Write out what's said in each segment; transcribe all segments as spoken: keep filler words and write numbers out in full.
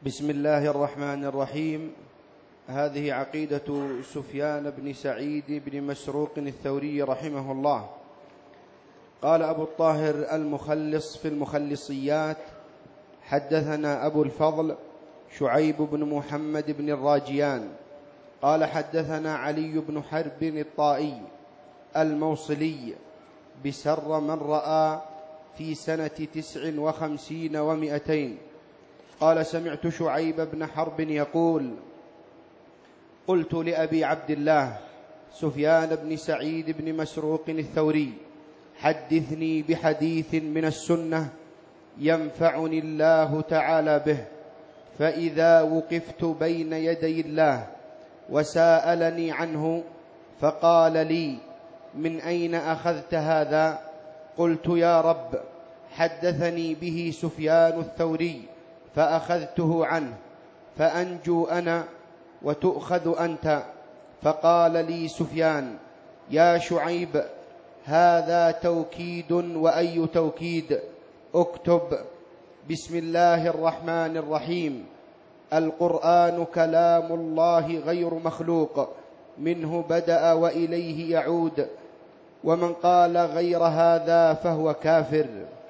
بسم الله الرحمن الرحيم. هذه عقيدة سفيان بن سعيد بن مسروق الثوري رحمه الله. قال أبو الطاهر المخلص في المخلصيات: حدثنا أبو الفضل شعيب بن محمد بن الراجيان قال حدثنا علي بن حرب الطائي الموصلي بسر من رأى في سنة تسع وخمسين ومئتين قال: سمعت شعيب بن حرب يقول: قلت لأبي عبد الله سفيان بن سعيد بن مسروق الثوري: حدثني بحديث من السنة ينفعني الله تعالى به، فإذا وقفت بين يدي الله وسألني عنه فقال لي: من أين أخذت هذا؟ قلت: يا رب، حدثني به سفيان الثوري فأخذته عنه، فأنجو أنا وتؤخذ أنت. فقال لي سفيان: يا شعيب، هذا توكيد، وأي توكيد؟ اكتب: بسم الله الرحمن الرحيم. القرآن كلام الله غير مخلوق، منه بدأ وإليه يعود، ومن قال غير هذا فهو كافر.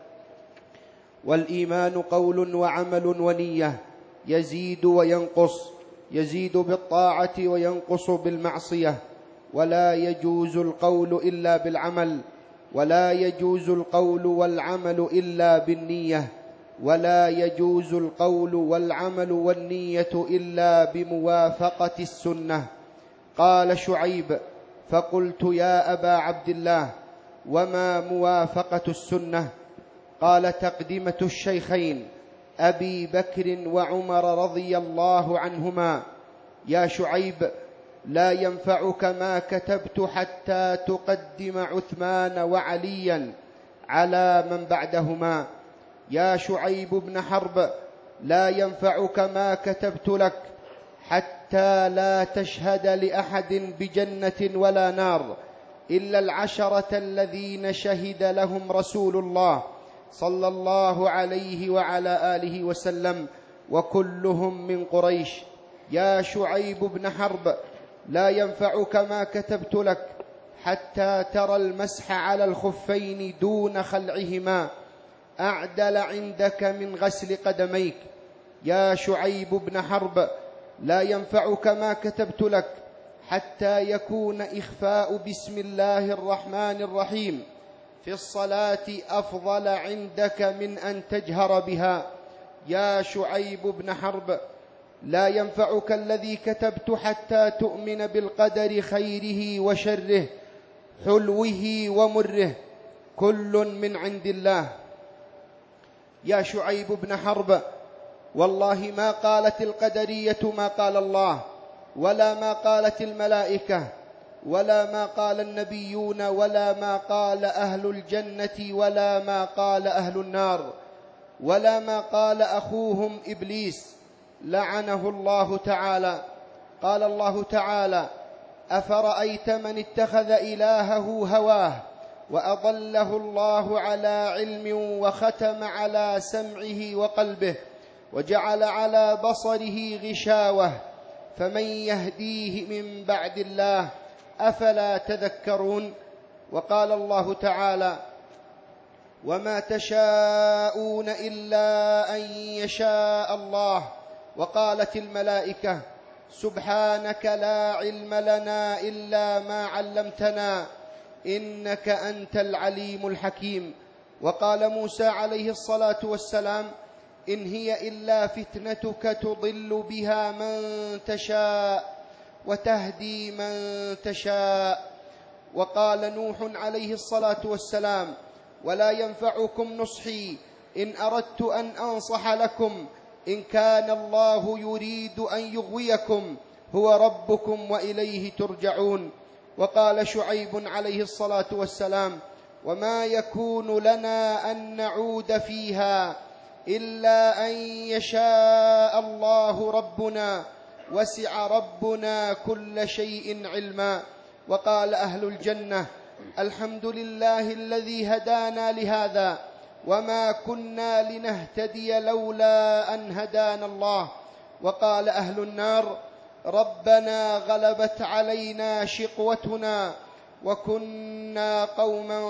والإيمان قول وعمل ونية، يزيد وينقص، يزيد بالطاعة وينقص بالمعصية، ولا يجوز القول إلا بالعمل، ولا يجوز القول والعمل إلا بالنية، ولا يجوز القول والعمل والنية إلا بموافقة السنة. قال شعيب: فقلت: يا أبا عبد الله، وما موافقة السنة؟ قال: تقدمة الشيخين أبي بكر وعمر رضي الله عنهما. يا شعيب، لا ينفعك ما كتبت حتى تقدم عثمان وعليا على من بعدهما. يا شعيب بن حرب، لا ينفعك ما كتبت لك حتى لا تشهد لأحد بجنة ولا نار إلا العشرة الذين شهد لهم رسول الله صلى الله عليه وعلى آله وسلم، وكلهم من قريش. يا شعيب بن حرب، لا ينفعك ما كتبت لك حتى ترى المسح على الخفين دون خلعهما أعدل عندك من غسل قدميك. يا شعيب بن حرب، لا ينفعك ما كتبت لك حتى يكون إخفاء بسم الله الرحمن الرحيم في الصلاة أفضل عندك من أن تجهر بها. يا شعيب بن حرب، لا ينفعك الذي كتبت حتى تؤمن بالقدر خيره وشره، حلوه ومره، كل من عند الله. يا شعيب بن حرب، والله ما قالت القدرية ما قال الله، ولا ما قالت الملائكة، ولا ما قال النبيون، ولا ما قال أهل الجنة، ولا ما قال أهل النار، ولا ما قال أخوهم إبليس لعنه الله تعالى. قال الله تعالى: أفرأيت من اتخذ إلهه هواه وأضله الله على علم وختم على سمعه وقلبه وجعل على بصره غشاوة، فمن يهديه من بعد الله؟ أفلا تذكرون؟ وقال الله تعالى: وما تشاءون إلا أن يشاء الله. وقالت الملائكة: سبحانك لا علم لنا إلا ما علمتنا إنك أنت العليم الحكيم. وقال موسى عليه الصلاة والسلام: إن هي إلا فتنتك تضل بها من تشاء وتهدي من تشاء. وقال نوح عليه الصلاة والسلام: ولا ينفعكم نصحي إن أردت أن أنصح لكم، إن كان الله يريد أن يغويكم هو ربكم وإليه ترجعون. وقال شعيب عليه الصلاة والسلام: وما يكون لنا أن نعود فيها إلا أن يشاء الله ربنا، وسع ربنا كل شيء علما. وقال أهل الجنة: الحمد لله الذي هدانا لهذا وما كنا لنهتدي لولا أن هدانا الله، وقال أهل النار: ربنا غلبت علينا شقوتنا وكنا قوما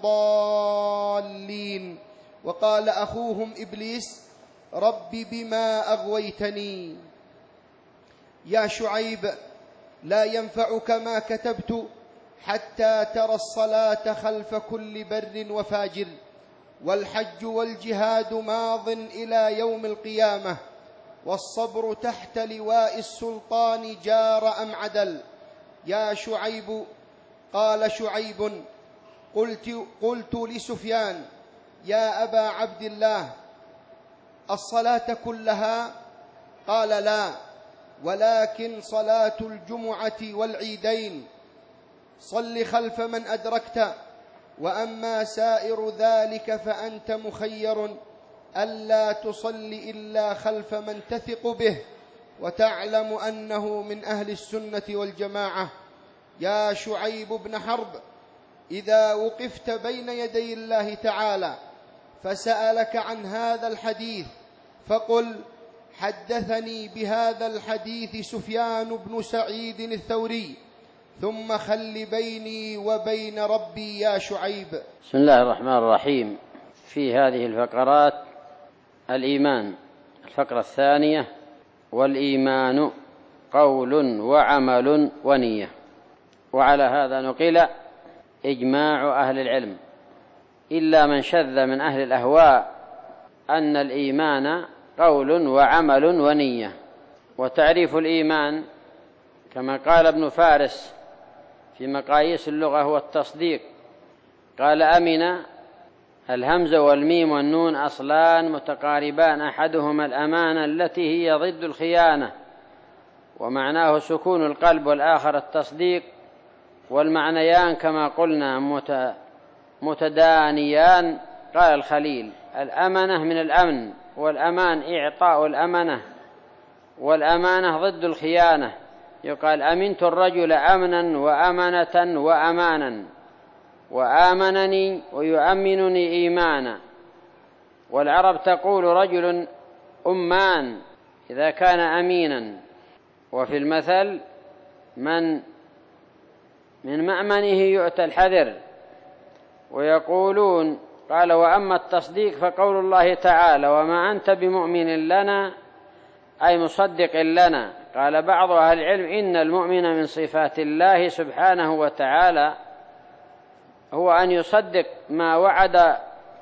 ضالين. وقال أخوهم إبليس: رب بما أغويتني. يا شعيب، لا ينفعك ما كتبت حتى ترى الصلاة خلف كل بر وفاجر، والحج والجهاد ماض إلى يوم القيامة، والصبر تحت لواء السلطان جار أم عدل. يا شعيب. قال شعيب: قلت, قلت لسفيان: يا أبا عبد الله، الصلاة كلها؟ قال: لا، ولكن صلاة الجمعة والعيدين، صل خلف من أدركت، وأما سائر ذلك فأنت مخير ألا تصل إلا خلف من تثق به وتعلم أنه من أهل السنة والجماعة. يا شعيب بن حرب، إذا وقفت بين يدي الله تعالى فسألك عن هذا الحديث فقل: حدثني بهذا الحديث سفيان بن سعيد الثوري، ثم خل بيني وبين ربي يا شعيب. بسم الله الرحمن الرحيم. في هذه الفقرات الإيمان. الفقرة الثانية: والإيمان قول وعمل ونية. وعلى هذا نقل إجماع أهل العلم إلا من شذ من أهل الأهواء أن الإيمان قول وعمل ونية. وتعريف الإيمان كما قال ابن فارس في مقاييس اللغة هو التصديق. قال: أمن، الهمز والميم والنون أصلان متقاربان، أحدهما الأمانة التي هي ضد الخيانة ومعناه سكون القلب، والآخر التصديق، والمعنيان كما قلنا متدانيان. قال الخليل: الأمنة من الأمن، والأمان إعطاء الأمنة، والأمانة ضد الخيانة. يقال: أمنت الرجل أمنا وأمنة وأمانا، وآمنني ويؤمنني إيمانا. والعرب تقول: رجل أمان إذا كان أمينا. وفي المثل: من من مأمنه يؤتى الحذر. ويقولون: قال: وأما التصديق فقول الله تعالى: وما أنت بمؤمن لنا، أي مصدق لنا. قال بعض أهل العلم: إن المؤمن من صفات الله سبحانه وتعالى هو أن يصدق ما وعد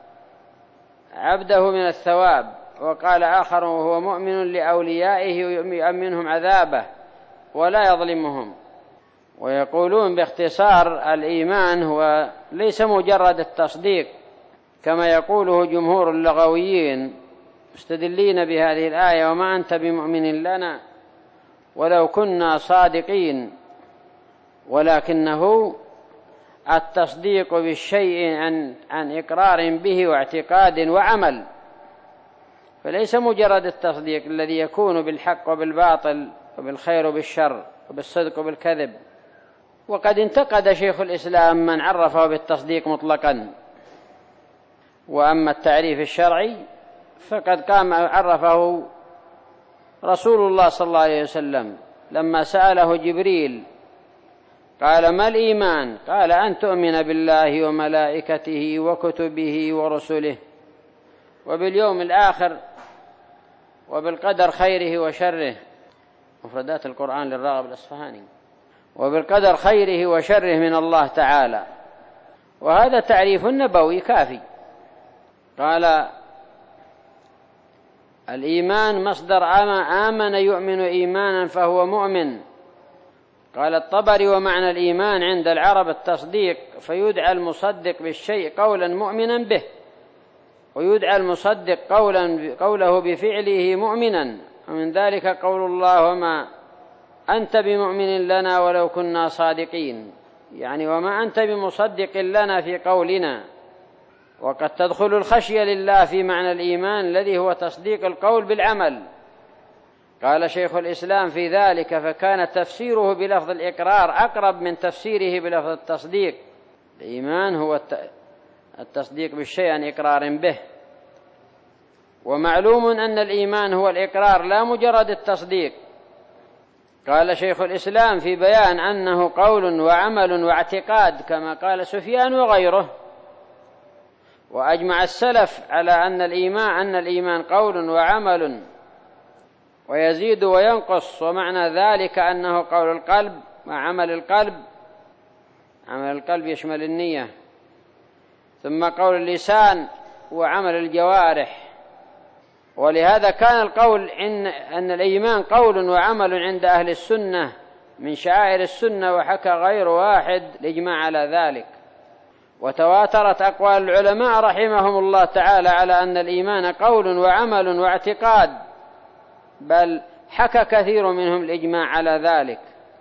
عبده من الثواب. وقال آخر: وهو مؤمن لأوليائه يؤمنهم عذابه ولا يظلمهم. ويقولون باختصار: الإيمان هو ليس مجرد التصديق كما يقوله جمهور اللغويين مستدلين بهذه الآية: وما أنت بمؤمن لنا ولو كنا صادقين، ولكنه التصديق بالشيء عن, عن إقرار به واعتقاد وعمل، فليس مجرد التصديق الذي يكون بالحق وبالباطل وبالخير وبالشر وبالصدق وبالكذب. وقد انتقد شيخ الإسلام من عرفه بالتصديق مطلقا. وأما التعريف الشرعي فقد قام عرفه رسول الله صلى الله عليه وسلم لما سأله جبريل قال: ما الإيمان؟ قال: أن تؤمن بالله وملائكته وكتبه ورسله وباليوم الآخر وبالقدر خيره وشره. مفردات القرآن للراغب الأصفهاني. وبالقدر خيره وشره من الله تعالى. وهذا تعريف نبوي كافي. قال: الإيمان مصدر آمن يؤمن إيمانا فهو مؤمن. قال الطبري: ومعنى الإيمان عند العرب التصديق، فيدعى المصدق بالشيء قولا مؤمنا به، ويدعى المصدق قولا قوله بفعله مؤمنا. ومن ذلك قول الله: وما أنت بمؤمن لنا ولو كنا صادقين، يعني وما أنت بمصدق لنا في قولنا. وقد تدخل الخشية لله في معنى الإيمان الذي هو تصديق القول بالعمل. قال شيخ الإسلام في ذلك: فكان تفسيره بلفظ الإقرار أقرب من تفسيره بلفظ التصديق. الإيمان هو التصديق بالشيء عن إقرار به. ومعلوم أن الإيمان هو الإقرار لا مجرد التصديق. قال شيخ الإسلام في بيان أنه قول وعمل واعتقاد كما قال سفيان وغيره. وأجمع السلف على أن الإيمان أن الإيمان قول وعمل ويزيد وينقص، ومعنى ذلك أنه قول القلب وعمل القلب. عمل القلب يشمل النية، ثم قول اللسان وعمل الجوارح. ولهذا كان القول إن, أن الإيمان قول وعمل عند أهل السنة من شعائر السنة، وحكى غير واحد الإجماع على ذلك. وتواترت أقوال العلماء رحمهم الله تعالى على أن الإيمان قول وعمل واعتقاد، بل حكى كثير منهم الإجماع على ذلك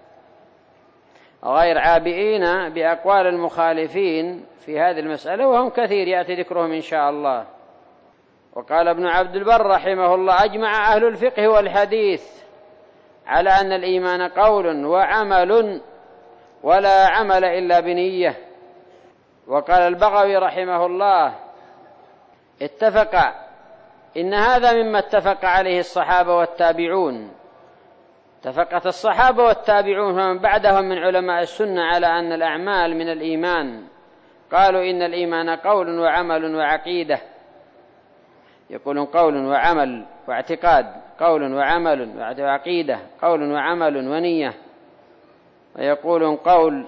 غير عابئين بأقوال المخالفين في هذه المسألة، وهم كثير يأتي ذكرهم إن شاء الله. وقال ابن عبد البر رحمه الله: أجمع أهل الفقه والحديث على أن الإيمان قول وعمل ولا عمل إلا بنية. وقال البغوي رحمه الله: اتفق إن هذا مما اتفق عليه الصحابة والتابعون. اتفقت الصحابة والتابعون ومن بعدهم من علماء السنة على أن الأعمال من الإيمان. قالوا إن الإيمان قول وعمل وعقيدة. يقولون قول وعمل واعتقاد، قول وعمل وعقيدة، قول وعمل ونية. ويقولون قول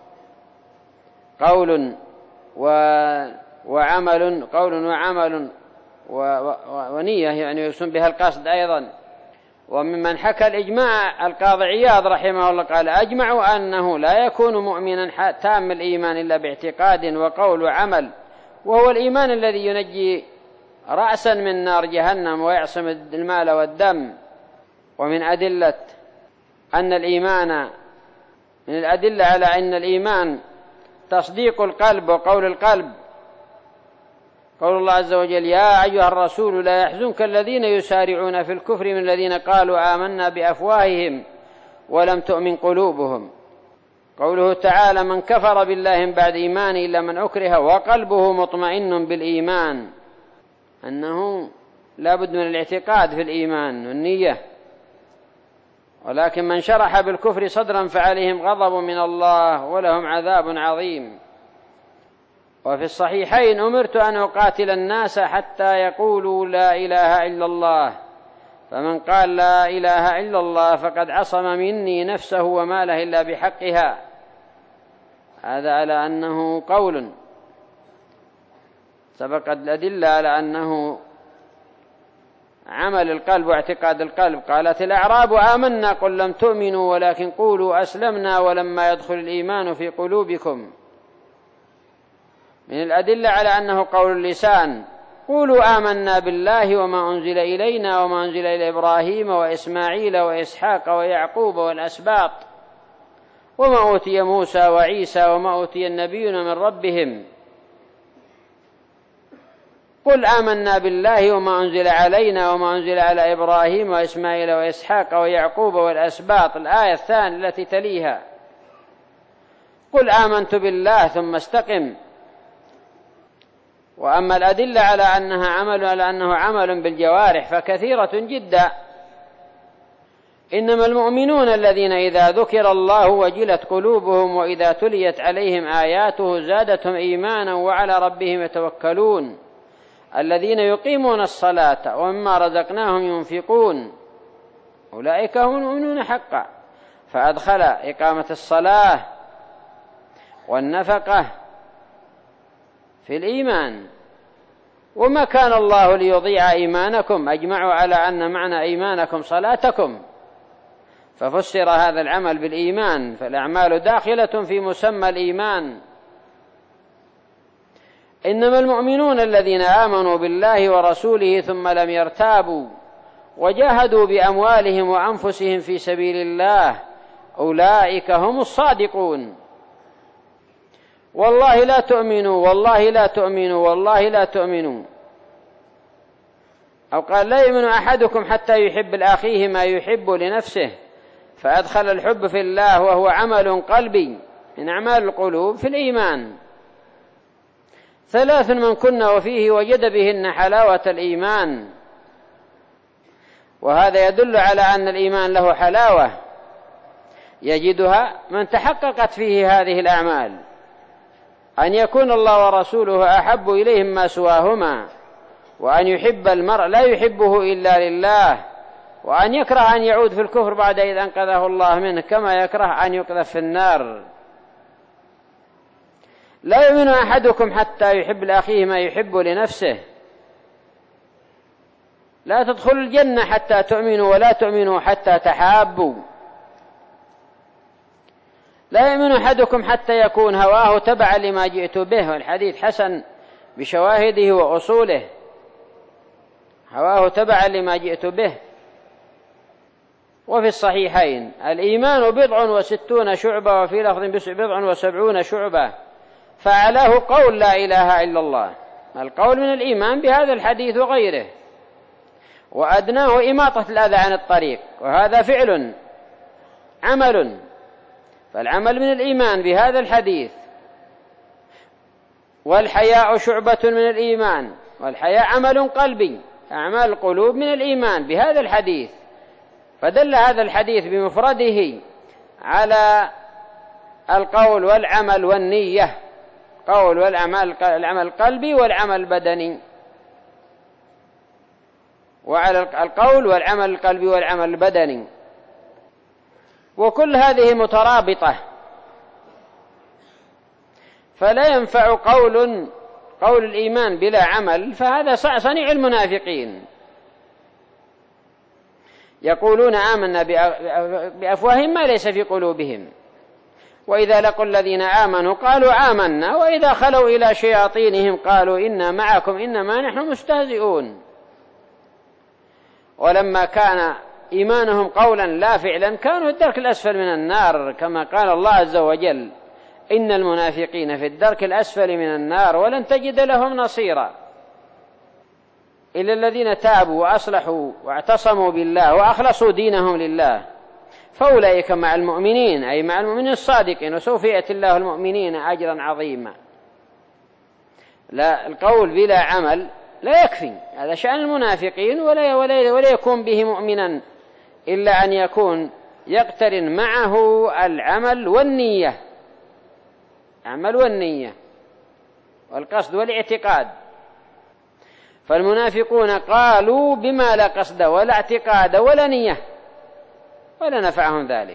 قول وعمل قول وعمل ونية، يعني يقصد بها القصد أيضا. وممن حكى الإجماع القاضي عياض رحمه الله قال: أجمعوا أنه لا يكون مؤمنا تام الإيمان إلا باعتقاد وقول وعمل، وهو الإيمان الذي ينجي رأسا من نار جهنم ويعصم المال والدم. ومن أدلة أن الإيمان من الأدلة على أن الإيمان تصديق القلب وقول القلب قول الله عز وجل: يا أيها الرسول لا يحزنك الذين يسارعون في الكفر من الذين قالوا آمنا بأفواههم ولم تؤمن قلوبهم. قوله تعالى: من كفر بالله من بعد إيمانه إلا من أكره وقلبه مطمئن بالإيمان، أنه لا بد من الاعتقاد في الإيمان والنية. ولكن من شرح بالكفر صدرا فعليهم غضب من الله ولهم عذاب عظيم. وفي الصحيحين: أمرت أن أقاتل الناس حتى يقولوا لا إله إلا الله، فمن قال لا إله إلا الله فقد عصم مني نفسه وماله إلا بحقها. هذا على أنه قول. سبقت الأدلة على أنه عمل القلب واعتقاد القلب. قالت الأعراب: آمنا قل لم تؤمنوا ولكن قولوا أسلمنا ولما يدخل الإيمان في قلوبكم. من الأدلة على أنه قول اللسان: قولوا آمنا بالله وما أنزل إلينا وما أنزل إلى إبراهيم وإسماعيل وإسحاق ويعقوب والأسباط وما أوتي موسى وعيسى وما أوتي النبيون من ربهم. قل آمنا بالله وما أنزل علينا وما أنزل على إبراهيم وإسماعيل وإسحاق ويعقوب والأسباط. الآية الثانية التي تليها: قل آمنت بالله ثم استقم. وأما الأدلة على أنها عمل على أنه عمل بالجوارح فكثيرة جدا. إنما المؤمنون الذين إذا ذكر الله وجلت قلوبهم وإذا تليت عليهم آياته زادتهم إيمانا وعلى ربهم يتوكلون، الذين يقيمون الصلاة ومما رزقناهم ينفقون، أولئك هم المؤمنون حقا. فأدخل إقامة الصلاة والنفقة في الإيمان. وما كان الله ليضيع إيمانكم، أجمعوا على أن معنى إيمانكم صلاتكم، ففسر هذا العمل بالإيمان، فالأعمال داخلة في مسمى الإيمان. إنما المؤمنون الذين آمنوا بالله ورسوله ثم لم يرتابوا وجاهدوا بأموالهم وأنفسهم في سبيل الله، أولئك هم الصادقون. والله لا تؤمنوا والله لا تؤمنوا والله لا تؤمنوا. أو قال: لا يؤمن أحدكم حتى يحب لأخيه ما يحب لنفسه، فأدخل الحب في الله وهو عمل قلبي من أعمال القلوب في الإيمان. ثلاث من كن وفيه وجد بهن حلاوة الإيمان: وهذا يدل على أن الإيمان له حلاوة يجدها من تحققت فيه هذه الأعمال، أن يكون الله ورسوله أحب إليهم ما سواهما، وأن يحب المرء لا يحبه إلا لله، وأن يكره أن يعود في الكفر بعد إذ أنقذه الله منه، كما يكره أن يقذف في النار. لا يؤمن أحدكم حتى يحب لأخيه ما يحب لنفسه. لا تدخلوا الجنة حتى تؤمنوا ولا تؤمنوا حتى تحابوا. لا يؤمن أحدكم حتى يكون هواه تبعا لما جئت به، والحديث حسن بشواهده وأصوله. هواه تبعا لما جئت به. وفي الصحيحين الإيمان بضع وستون شعبة، وفي لفظ بضع وسبعون شعبة، فأعلاه قول لا إله إلا الله، القول من الإيمان بهذا الحديث وغيره، وأدناه إماطة الأذى عن الطريق، وهذا فعل عمل، فالعمل من الإيمان بهذا الحديث. والحياء شعبة من الإيمان، والحياء عمل قلبي، أعمال القلوب من الإيمان بهذا الحديث. فدل هذا الحديث بمفرده على القول والعمل والنية، قول والعمل، العمل القلبي والعمل البدني، وعلى القول والعمل القلبي والعمل البدني، وكل هذه مترابطة. فلا ينفع قول قول الإيمان بلا عمل، فهذا صنيع المنافقين. يقولون آمنا بأفواههم ما ليس في قلوبهم، وإذا لقوا الذين آمنوا قالوا آمنا، وإذا خلوا إلى شياطينهم قالوا إنا معكم إنما نحن مستهزئون. ولما كان إيمانهم قولا لا فعلا كانوا الدرك الأسفل من النار، كما قال الله عز وجل إن المنافقين في الدرك الأسفل من النار ولن تجد لهم نصيرا إلا الذين تابوا وأصلحوا واعتصموا بالله وأخلصوا دينهم لله، فأولئك مع المؤمنين، أي مع المؤمنين الصادقين، وسوف يأتي الله المؤمنين أجرا عظيما. لا، القول بلا عمل لا يكفي، هذا شأن المنافقين، ولا, ولا, ولا يكون به مؤمنا إلا أن يكون يقترن معه العمل والنية، العمل والنية والقصد والاعتقاد. فالمنافقون قالوا بما لا قصد ولا اعتقاد ولا نية، ولا نفعهم ذلك.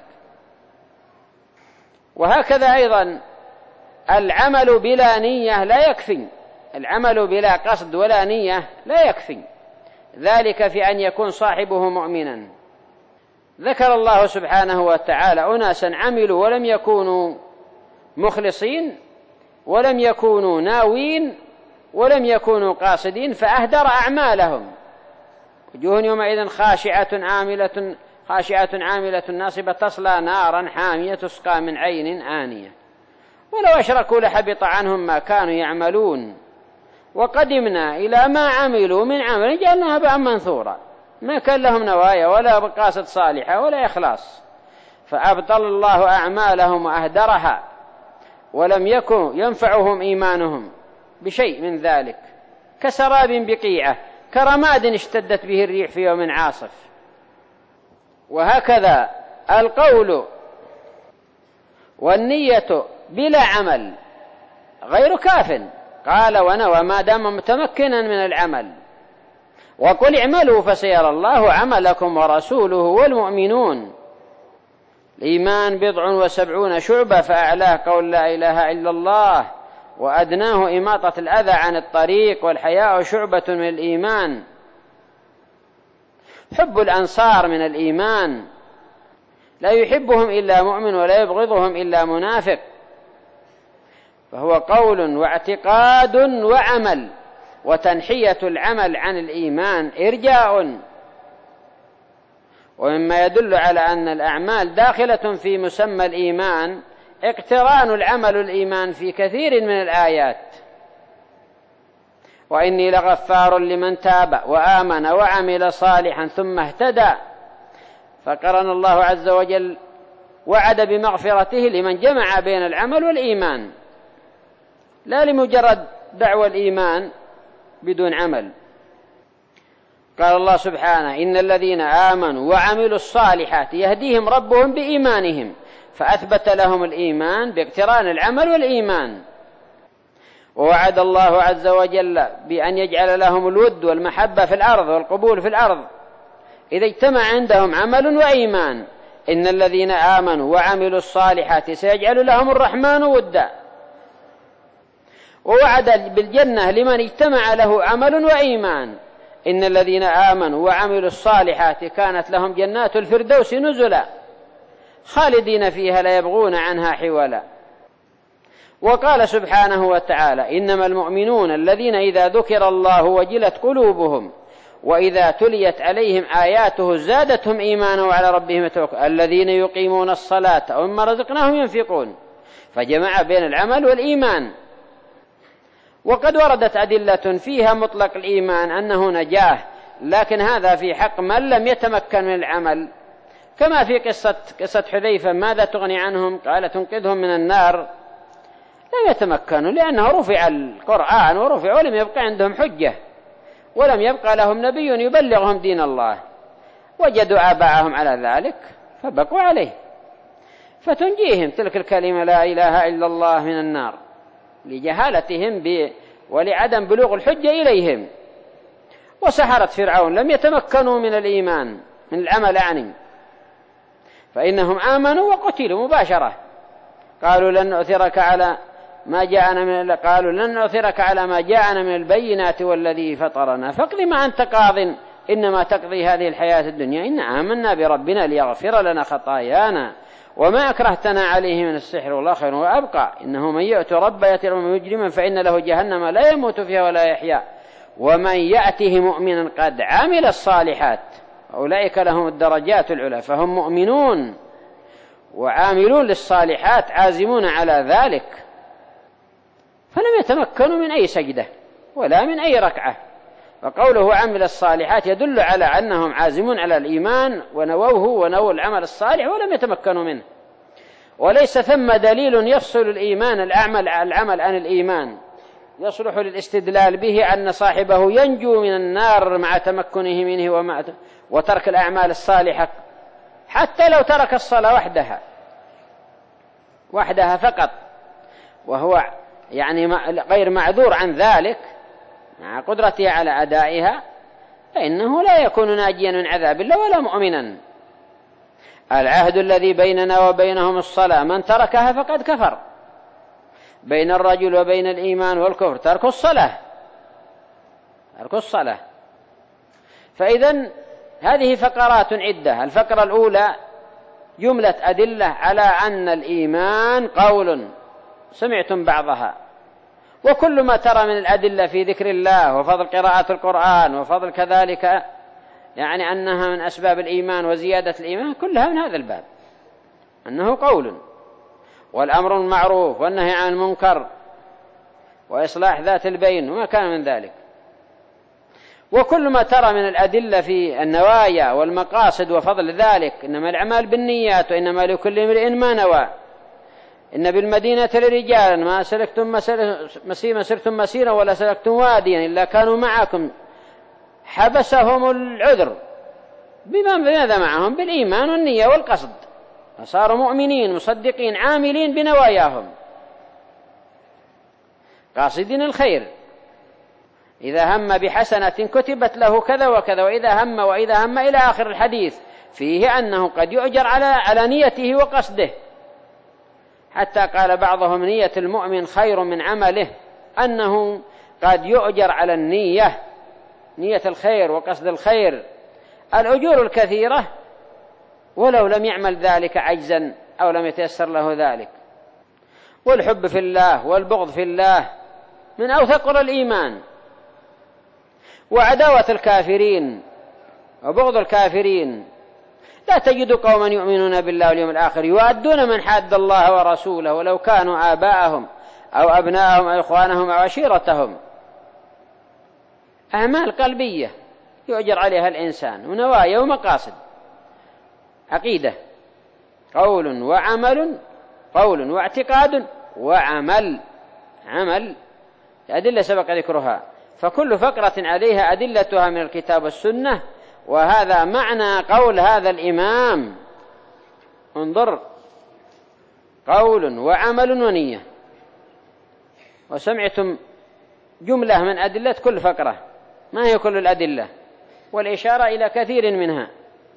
وهكذا أيضا العمل بلا نية لا يكفي، العمل بلا قصد ولا نية لا يكفي، ذلك في أن يكون صاحبه مؤمنا. ذكر الله سبحانه وتعالى أناسا عملوا ولم يكونوا مخلصين، ولم يكونوا ناوين، ولم يكونوا قاصدين، فأهدر أعمالهم. وجوه يومئذ خاشعة عاملة خاشعة عاملة ناصبة تصلى نارا حامية تسقى من عين آنية ولو أشركوا لحبط عنهم ما كانوا يعملون وقدمنا إلى ما عملوا من عمل جعلناها هباء منثورا. ما كان لهم نوايا ولا مقاصد صالحة ولا إخلاص، فأبطل الله أعمالهم وأهدرها، ولم يكن ينفعهم إيمانهم بشيء من ذلك، كسراب بقيعة، كرماد اشتدت به الريح في يوم عاصف. وهكذا القول والنية بلا عمل غير كاف، قال ونوى ما دام متمكنا من العمل، وقل اعملوا فسيرى الله عملكم ورسوله والمؤمنون. الإيمان بضع وسبعون شعبة، فأعلاه قول لا إله إلا الله، وأدناه إماطة الأذى عن الطريق، والحياء شعبة من الإيمان. حب الأنصار من الإيمان، لا يحبهم إلا مؤمن ولا يبغضهم إلا منافق، فهو قول واعتقاد وعمل، وتنحية العمل عن الإيمان إرجاء. ومما يدل على أن الأعمال داخلة في مسمى الإيمان اقتران العمل الإيمان في كثير من الآيات. وإني لغفار لمن تاب وآمن وعمل صالحا ثم اهتدى، فقرن الله عز وجل وعد بمغفرته لمن جمع بين العمل والإيمان، لا لمجرد دعوى الإيمان بدون عمل. قال الله سبحانه: إن الذين آمنوا وعملوا الصالحات يهديهم ربهم بإيمانهم، فأثبت لهم الإيمان باقتران العمل والإيمان. ووعد الله عز وجل بأن يجعل لهم الود والمحبة في الأرض والقبول في الأرض إذا اجتمع عندهم عمل وإيمان. إن الذين آمنوا وعملوا الصالحات سيجعل لهم الرحمن ودا. ووعد بالجنة لمن اجتمع له عمل وإيمان. إن الذين آمنوا وعملوا الصالحات كانت لهم جنات الفردوس نزلا خالدين فيها لا يبغون عنها حولا. وقال سبحانه وتعالى: إنما المؤمنون الذين إذا ذكر الله وجلت قلوبهم وإذا تليت عليهم آياته زادتهم إيمانا وعلى ربهم يتوكلون الذين يقيمون الصلاة ومما رزقناهم ينفقون. فجمع بين العمل والإيمان. وقد وردت أدلة فيها مطلق الإيمان أنه نجاة، لكن هذا في حق من لم يتمكن من العمل، كما في قصة, قصة حذيفة: ماذا تغني عنهم؟ قال: تنقذهم من النار. لم يتمكنوا لأنه رفع القرآن ورفع ولم يبقى عندهم حجة، ولم يبقى لهم نبي يبلغهم دين الله. وجدوا آباءهم على ذلك فبقوا عليه، فتنجيهم تلك الكلمة لا إله إلا الله من النار لجهالتهم ب... ولعدم بلوغ الحجة إليهم. وسحرة فرعون لم يتمكنوا من الإيمان من العمل عني، فإنهم آمنوا وقتلوا مباشرة. قالوا: لن نؤثرك على ما جاءنا من قالوا لن نؤثرك على ما جاءنا من البينات والذي فطرنا فاقض ما أنت قاض إنما تقضي هذه الحياة الدنيا إن آمنا بربنا ليغفر لنا خطايانا وما أكرهتنا عليه من السحر والله خير وأبقى إنه من يأت رب يأتي مجرما فإن له جهنم لا يموت فيها ولا يحيا ومن يأته مؤمنا قد عمل الصالحات أولئك لهم الدرجات العلى. فهم مؤمنون وعاملون للصالحات عازمون على ذلك، فلم يتمكنوا من أي سجدة ولا من أي ركعة. وقوله عمل الصالحات يدل على أنهم عازمون على الإيمان ونووه ونووا العمل الصالح ولم يتمكنوا منه. وليس ثم دليل يفصل الإيمان الأعمل العمل عن الإيمان يصلح للاستدلال به أن صاحبه ينجو من النار مع تمكنه منه ومع وترك الأعمال الصالحة، حتى لو ترك الصلاة وحدها وحدها فقط وهو يعني غير معذور عن ذلك مع قدرته على أدائها، فإنه لا يكون ناجيا من عذاب الله ولا مؤمنا. العهد الذي بيننا وبينهم الصلاة من تركها فقد كفر. بين الرجل وبين الإيمان والكفر ترك الصلاة ترك الصلاة. فإذن هذه فقرات عدة. الفقرة الأولى جملة أدلة على أن الإيمان قول سمعتم بعضها، وكل ما ترى من الأدلة في ذكر الله وفضل قراءة القرآن وفضل كذلك يعني أنها من أسباب الإيمان وزيادة الإيمان كلها من هذا الباب، أنه قول. والأمر المعروف والنهي عن المنكر وإصلاح ذات البين وما كان من ذلك. وكل ما ترى من الأدلة في النوايا والمقاصد وفضل ذلك، إنما الأعمال بالنيات وإنما لكل امرئ ما نوى. إن بالمدينة لرجالا ما سلكتم مسيرا سرتم مسيرا ولا سلكتم واديا إلا كانوا معكم حبسهم العذر. بماذا معهم؟ بالإيمان والنية والقصد، فصاروا مؤمنين مصدقين عاملين بنواياهم قاصدين الخير. إذا هم بحسنة كتبت له كذا وكذا وإذا هم وإذا هم إلى آخر الحديث فيه أنه قد يؤجر على على نيته وقصده. حتى قال بعضهم نية المؤمن خير من عمله، أنه قد يؤجر على النية نية الخير وقصد الخير الأجور الكثيرة ولو لم يعمل ذلك عجزا أو لم يتيسر له ذلك. والحب في الله والبغض في الله من أوثق الإيمان. وعداوة الكافرين وبغض الكافرين لا تجد قوما يؤمنون بالله واليوم الآخر يؤدون من حاد الله ورسوله ولو كانوا آباءهم أو أبناءهم أو إخوانهم أو عشيرتهم. أعمال قلبية يؤجر عليها الإنسان ونوايا ومقاصد عقيدة، قول وعمل، قول واعتقاد وعمل. عمل أدلة سبق ذكرها فكل فقرة عليها أدلتها من الكتاب والسنة، وهذا معنى قول هذا الإمام. انظر، قول وعمل ونية. وسمعتم جملة من أدلة كل فقرة، ما هي كل الأدلة، والإشارة إلى كثير منها.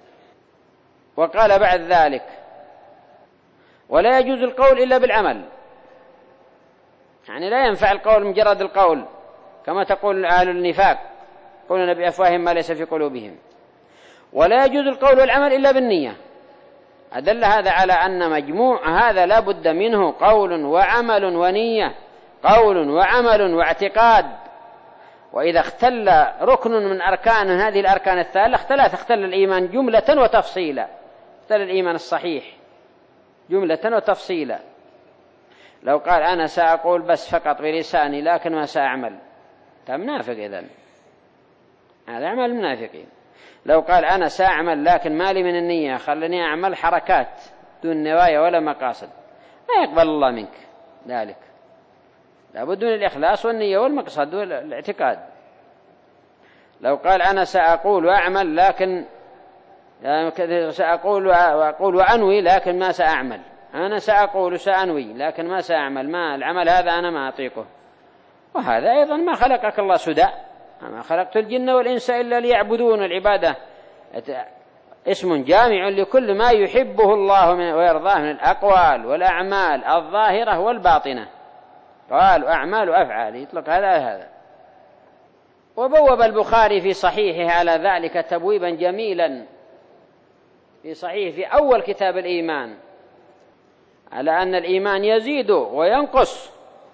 وقال بعد ذلك: ولا يجوز القول إلا بالعمل، يعني لا ينفع القول مجرد القول كما تقول أهل النفاق، يقولون بأفواههم ما ليس في قلوبهم. ولا يجوز القول والعمل إلا بالنية. أدل هذا على أن مجموع هذا لا بد منه قول وعمل ونية، قول وعمل واعتقاد. وإذا اختل ركن من أركان هذه الأركان الثلاثة اختلت اختل الإيمان جملة وتفصيلا، اختل الإيمان الصحيح جملة وتفصيلا. لو قال أنا سأقول بس فقط بلساني لكن ما سأعمل، كان منافق إذن، هذا عمل منافقين. لو قال أنا سأعمل لكن مالي من النية، خلني أعمل حركات دون نوايا ولا مقاصد، لا يقبل الله منك ذلك. لابد من الإخلاص والنية والمقصد والاعتقاد. لو قال أنا سأقول وأعمل لكن سأقول وأقول وأنوي لكن ما سأعمل، أنا سأقول وسأنوي لكن ما سأعمل، ما العمل هذا أنا ما أطيقه، وهذا أيضا ما خلقك الله سدى، ما خلقت الجن والإنس إلا ليعبدون. العبادة اسم جامع لكل ما يحبه الله ويرضاه من الأقوال والأعمال الظاهرة والباطنة. قال أعمال وأفعال، يطلق هذا هذا. وبوب البخاري في صحيحه على ذلك تبويبا جميلا في صحيح في أول كتاب الإيمان، على أن الإيمان يزيد وينقص،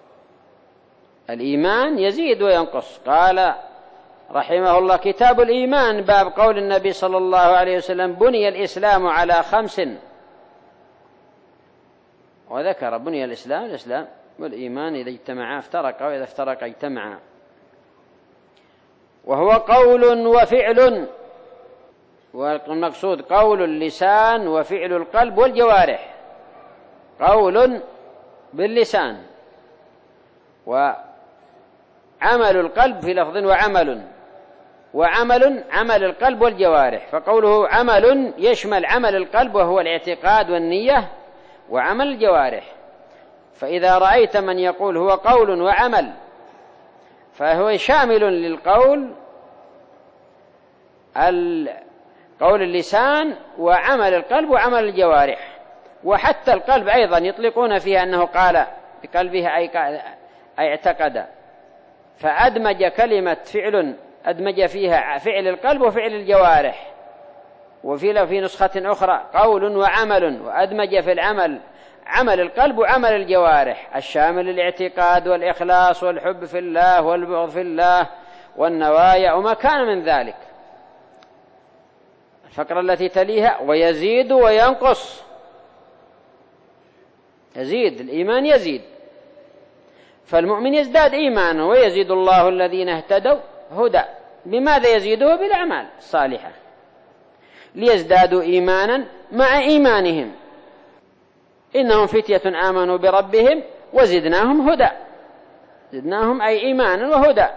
الإيمان يزيد وينقص. قال رحمه الله: كتاب الإيمان، باب قول النبي صلى الله عليه وسلم: بني الإسلام على خمس. وذكر بني الإسلام، الإسلام والإيمان إذا اجتمعا افترقا وإذا افترقا اجتمعا، وهو قول وفعل، والمقصود قول اللسان وفعل القلب والجوارح. قول باللسان وعمل القلب في لفظ وعمل، وعمل عمل القلب والجوارح. فقوله عمل يشمل عمل القلب وهو الاعتقاد والنية، وعمل الجوارح. فإذا رأيت من يقول هو قول وعمل فهو شامل للقول قول اللسان وعمل القلب وعمل الجوارح. وحتى القلب أيضا يطلقون فيها أنه قال بقلبه أي اعتقد، فأدمج كلمة فعل، أدمج فيها فعل القلب وفعل الجوارح. وفي في نسخة أخرى قول وعمل، وأدمج في العمل عمل القلب وعمل الجوارح، الشامل للاعتقاد والإخلاص والحب في الله والبغض في الله والنوايا وما كان من ذلك. الفقرة التي تليها: ويزيد وينقص. يزيد، الإيمان يزيد، فالمؤمن يزداد إيمانا، ويزيد الله الذين اهتدوا هدى. بماذا يزيده؟ بالأعمال الصالحة، ليزدادوا إيمانا مع إيمانهم. إنهم فتية آمنوا بربهم وزدناهم هدى، زدناهم أي إيمانا وهدى.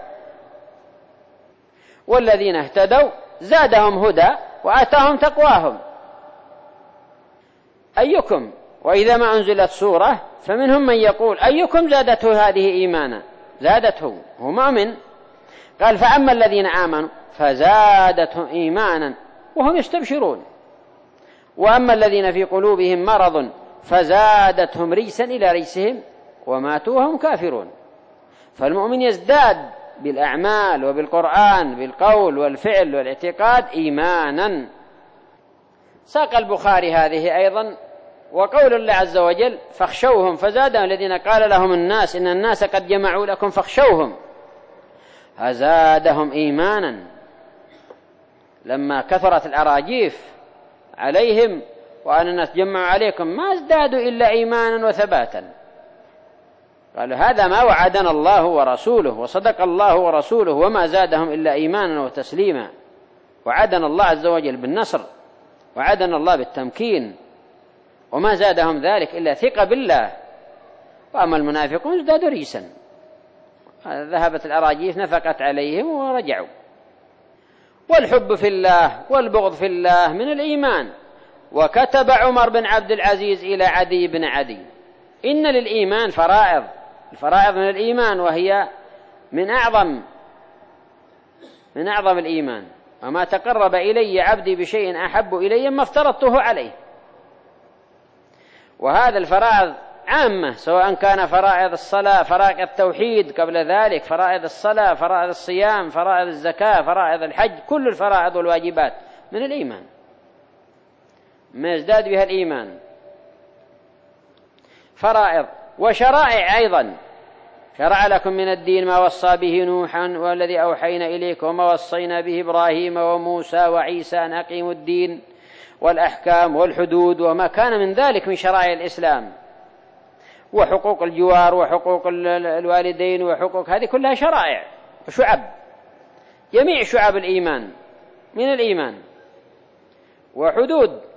والذين اهتدوا زادهم هدى وآتاهم تقواهم. أيكم، وإذا ما أنزلت سورة فمنهم من يقول أيكم زادته هذه إيمانا، زادته، هو مؤمن. قال: فأما الذين آمنوا فزادتهم إيمانا وهم يستبشرون، وأما الذين في قلوبهم مرض فزادتهم رجسا إلى رجسهم وماتوا وهم كافرون. فالمؤمن يزداد بالأعمال وبالقرآن، بالقول والفعل والاعتقاد إيمانا. ساق البخاري هذه أيضا وقول الله عز وجل: فاخشوهم فزادهم الذين قال لهم الناس إن الناس قد جمعوا لكم فاخشوهم، فزادهم إيمانا. لما كثرت الأراجيف عليهم وأن الناس جمعوا عليكم ما ازدادوا إلا إيمانا وثباتا. قالوا هذا ما وعدنا الله ورسوله، وصدق الله ورسوله، وما زادهم إلا إيمانا وتسليما. وعدنا الله عز وجل بالنصر، وعدنا الله بالتمكين، وما زادهم ذلك إلا ثقة بالله. وأما المنافقون ازدادوا رجسا. ذهبت الأراجيف نفقت عليهم ورجعوا. والحب في الله والبغض في الله من الإيمان. وكتب عمر بن عبد العزيز إلى عدي بن عدي: إن للإيمان فرائض، الفرائض من الإيمان، وهي من أعظم من أعظم الإيمان. وما تقرب إلي عبدي بشيء أحب إلي ما افترضته عليه. وهذا الفرائض عامة، سواء كان فرائض الصلاة، فرائض التوحيد قبل ذلك، فرائض الصلاة، فرائض الصيام، فرائض الزكاة، فرائض الحج، كل الفرائض والواجبات من الإيمان، ما يزداد بها الإيمان. فرائض وشرائع أيضا: شرع لكم من الدين ما وصى به نوحا والذي أوحينا إليك وما وصينا به إبراهيم وموسى وعيسى أن أقيموا الدين والأحكام والحدود وما كان من ذلك من شرائع الإسلام، وحقوق الجوار وحقوق الوالدين وحقوق، هذه كلها شرائع وشعب، جميع شعب الإيمان من الإيمان. وحدود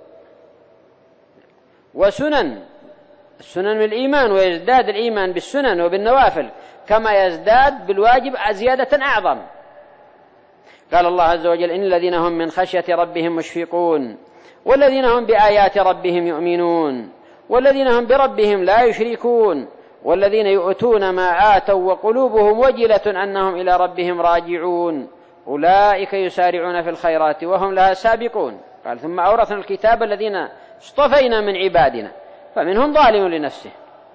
وسنن، السنن من الإيمان، ويزداد الإيمان بالسنن وبالنوافل كما يزداد بالواجب زيادة أعظم. قال الله عز وجل: إن الذين هم من خشية ربهم مشفقون والذين هم بآيات ربهم يؤمنون والذين هم بربهم لا يشركون والذين يؤتون ما آتوا وقلوبهم وجلة أنهم إلى ربهم راجعون أولئك يسارعون في الخيرات وهم لها سابقون. قال: ثم أورثنا الكتاب الذين اصطفينا من عبادنا فمنهم ظالم لنفسه،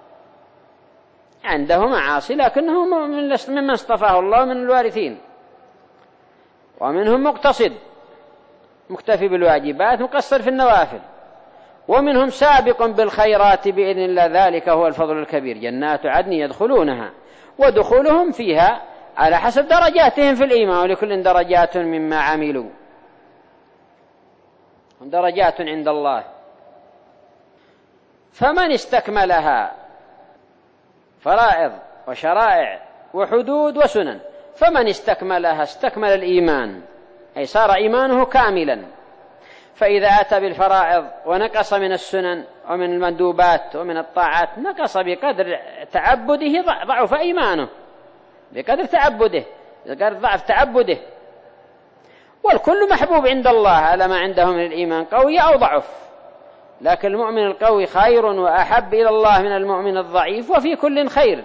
عنده معاصي لكنه ممن اصطفاه الله من الوارثين، ومنهم مقتصد مكتفي بالواجبات مقصر في النوافل، ومنهم سابق بالخيرات بإذن الله، ذلك هو الفضل الكبير. جنات عدن يدخلونها ودخولهم فيها على حسب درجاتهم في الإيمان، ولكل درجات مما عملوا، درجات عند الله. فمن استكملها، فرائض وشرائع وحدود وسنن، فمن استكملها استكمل الإيمان، أي صار إيمانه كاملا. فإذا أتى بالفرائض ونقص من السنن ومن المندوبات ومن الطاعات نقص بقدر تعبده، ضعف إيمانه بقدر تعبده، بقدر ضعف تعبده. والكل محبوب عند الله على ما عنده من الإيمان، قوي أو ضعف، لكن المؤمن القوي خير وأحب إلى الله من المؤمن الضعيف، وفي كل خير.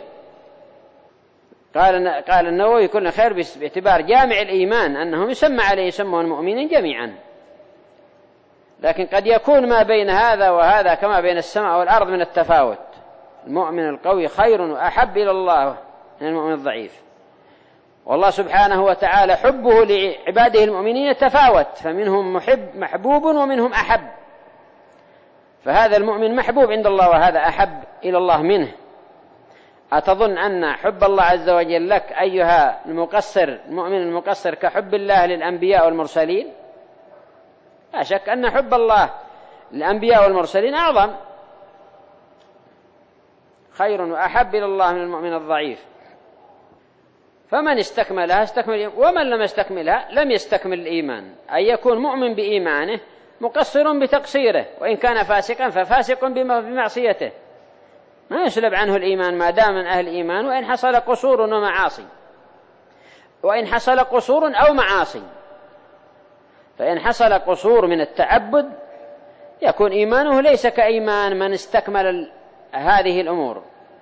قال قال النووي: كل خير باعتبار جامع الإيمان، أنهم يسمى عليه يسمون المؤمنين جميعا، لكن قد يكون ما بين هذا وهذا كما بين السماء والأرض من التفاوت. المؤمن القوي خير وأحب إلى الله من المؤمن الضعيف. والله سبحانه وتعالى حبه لعباده المؤمنين يتفاوت، فمنهم محب محبوب ومنهم أحب، فهذا المؤمن محبوب عند الله وهذا أحب إلى الله منه. أتظن أن حب الله عز وجل لك أيها المقصر المؤمن المقصر كحب الله للأنبياء والمرسلين؟ لا شك أن حب الله للأنبياء والمرسلين أعظم، خير وأحب إلى الله من المؤمن الضعيف. فمن استكملها استكمل، ومن لم يستكملها لم يستكمل الإيمان، أي يكون مؤمن بإيمانه مقصر بتقصيره، وإن كان فاسقا ففاسق بمعصيته، ما يسلب عنه الإيمان ما دام من أهل الإيمان، وإن حصل قصور ومعاصي، وإن حصل قصور أو معاصي. فإن حصل قصور من التعبد يكون إيمانه ليس كإيمان من استكمل هذه الأمور،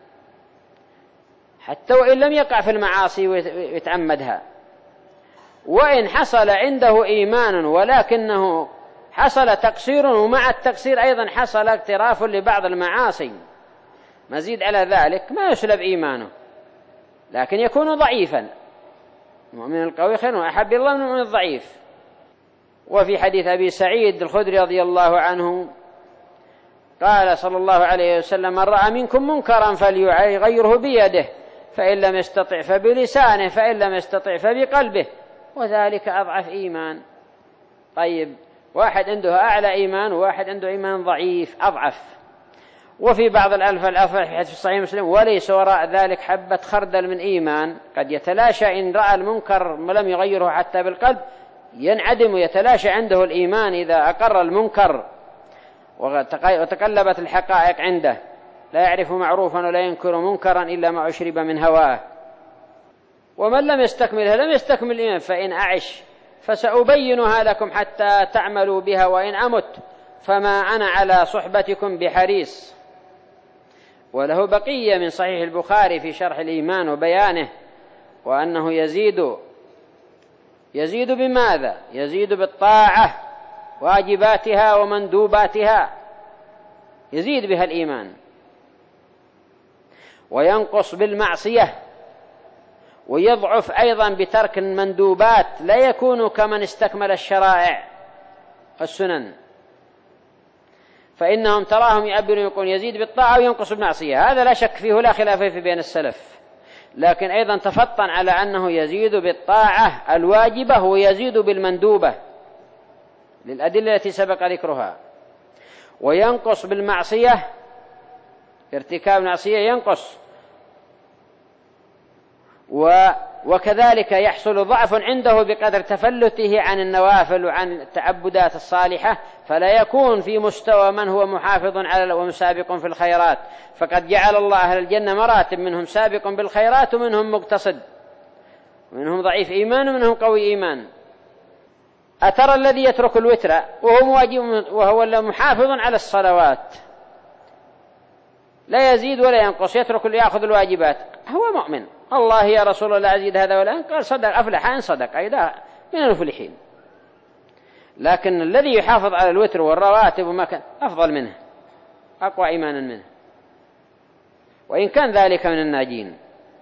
حتى وإن لم يقع في المعاصي ويتعمدها. وإن حصل عنده إيمان ولكنه حصل تقصير، ومع التقصير أيضا حصل اقتراف لبعض المعاصي مزيد على ذلك، ما يسلب إيمانه لكن يكون ضعيفا. المؤمن القوي خير وأحب الله من المؤمن الضعيف. وفي حديث أبي سعيد الخدري رضي الله عنه قال صلى الله عليه وسلم: من رأى منكم منكرا فليغيره بيده، فإن لم يستطع فبلسانه، فإن لم يستطع فبقلبه، وذلك أضعف إيمان. طيب، واحد عنده أعلى إيمان وواحد عنده إيمان ضعيف أضعف. وفي بعض الألف الأفضل في صحيح مسلم: وليس وراء ذلك حبة خردل من إيمان، قد يتلاشى إن رأى المنكر ولم يغيره حتى بالقلب، ينعدم ويتلاشى عنده الإيمان إذا أقر المنكر وتقلبت الحقائق عنده. لا يعرف معروفا ولا ينكر منكرا إلا ما أشرب من هواه. ومن لم يستكملها لم يستكمل الإيمان. فإن أعش فسأبينها لكم حتى تعملوا بها، وإن أمت فما أنا على صحبتكم بحريص. وله بقية من صحيح البخاري في شرح الإيمان وبيانه، وأنه يزيد يزيد بماذا؟ يزيد بالطاعة، واجباتها ومندوباتها، يزيد بها الإيمان. وينقص بالمعصية، ويضعف أيضا بترك المندوبات، لا يكون كمن استكمل الشرائع السنن. فإنهم تراهم يعبرون يقول يزيد بالطاعة وينقص بالمعصية، هذا لا شك فيه، لا خلاف فيه بين السلف. لكن أيضا تفطن على أنه يزيد بالطاعة الواجبة ويزيد بالمندوبة للأدلة التي سبق ذكرها. وينقص بالمعصية، ارتكاب المعصية ينقص. وكذلك يحصل ضعف عنده بقدر تفلته عن النوافل وعن التعبدات الصالحة، فلا يكون في مستوى من هو محافظ على ومسابق في الخيرات. فقد جعل الله أهل الجنة مراتب، منهم سابق بالخيرات ومنهم مقتصد، ومنهم ضعيف إيمان ومنهم قوي إيمان. أترى الذي يترك الوتر وهو مواجب وهو محافظ على الصلوات لا يزيد ولا ينقص، يترك يأخذ الواجبات، هو مؤمن. الله يا رسول الله أزيد هذا ولا أنقص؟ قال صدق، أفلح إن صدق، أي لا من المفلحين. لكن الذي يحافظ على الوتر والرواتب وما كان أفضل منه، أقوى إيمانا منه، وإن كان ذلك من الناجين.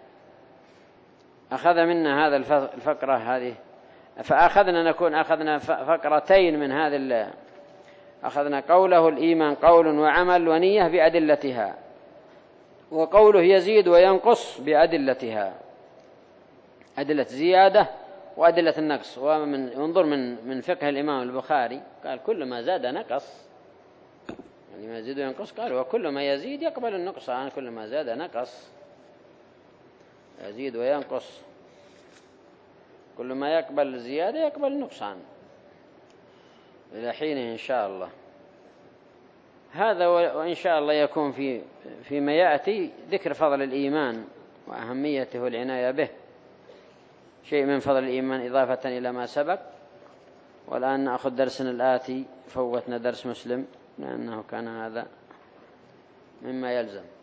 أخذ منا هذا الفقرة هذه، فأخذنا نكون أخذنا فقرتين من هذا. أخذنا قوله الإيمان قول وعمل ونية بأدلتها، وقوله يزيد وينقص بأدلتها، أدلة زيادة وأدلة النقص. ومن انظر من من فقه الإمام البخاري قال كل ما زاد نقص، يعني ما يزيد وينقص، قال وكل ما يزيد يقبل النقصان، كل ما زاد نقص، يزيد وينقص، كل ما يقبل الزيادة يقبل النقصان إلى حينه إن شاء الله. هذا وإن شاء الله يكون في فيما يأتي ذكر فضل الإيمان وأهميته والعناية به، شيء من فضل الإيمان إضافة إلى ما سبق. والآن نأخذ درسنا الآتي، فوتنا درس مسلم لأنه كان هذا مما يلزم.